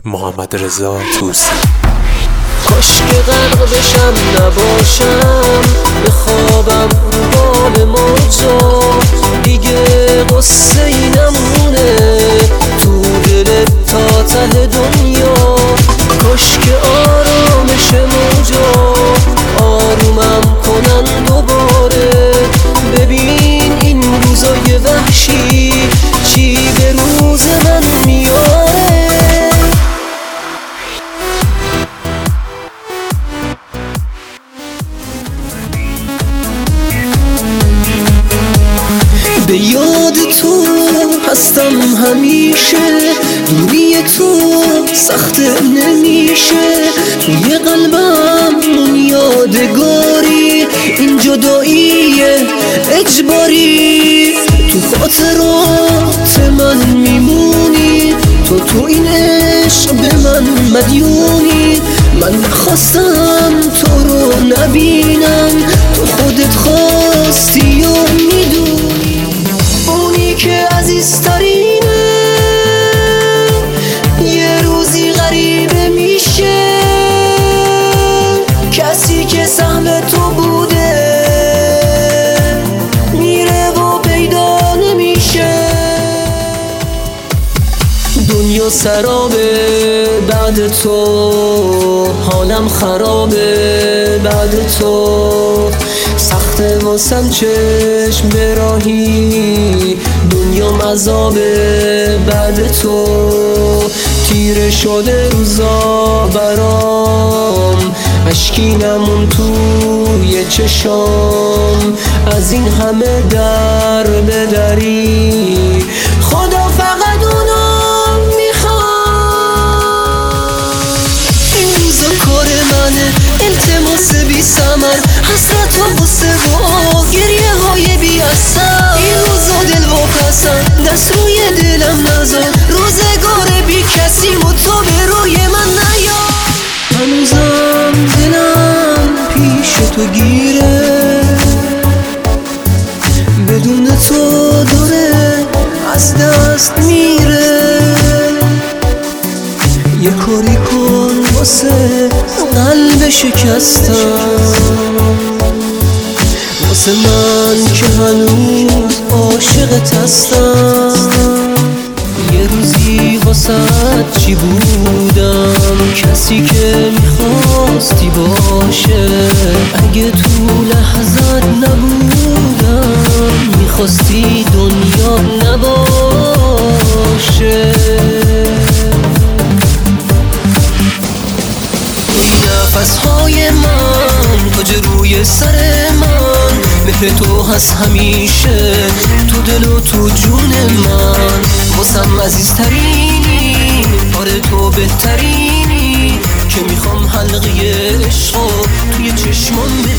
محمدرضا توسی. کاش که غرق بشم نباشم، بخوابم رو بال موجا، دیگه قصه ای نمونه تو دلت تا ته دنیا. کاش که آرامش موجا آرومم کنن دوباره. ببین این روزای وحشی چی به روز من میاره. به یاد تو هستم همیشه، دوری تو سخت نمیشه. توی قلبم اون یادگاری، این جدایی اجباری. تو خاطرات من میمونی، تو این عشق به من مدیونی. من نخواستم تو رو نبینم، تو خودت خواستی و میدونی. اونی که عزیزترینه یه روزی غریبه میشه، کسی که سهم تو بوده میره و پیدا نمیشه. دنیا سرابه بعد تو، حالم خرابه بعد تو. سخته واسم چشم براهی، دنیا عذابه بعد تو. تیره شده روزا برام، اشکی نمون توی چشام. از این همه در بدری خدا فقط اونو میخواد. این روزا کار منه، التماس بی ثمر، حسرت و غصه و گریه های بی اثر. این روزا دل واپسن، دست روی دلم نذار، روزگار بی کسی و تو به روی من نیا. هنوزم دلم پیش تو گیره، بدون تو داره از دست میره. یه کاری کن واسه قلب شکستم، واسه من که هنوز عاشقت هستم. یه روزی واسه چی بودم، کسی که میخواستی باشه. اگه تو لحظت نبودم، میخواستی دنیا نباشه. نفسهای من تاج روی سر من، مهر تو هست همیشه تو دل و تو جون من. واسم عزیزترینی، آره تو بهترینی، که میخوام حلقه عشقو توی چشمان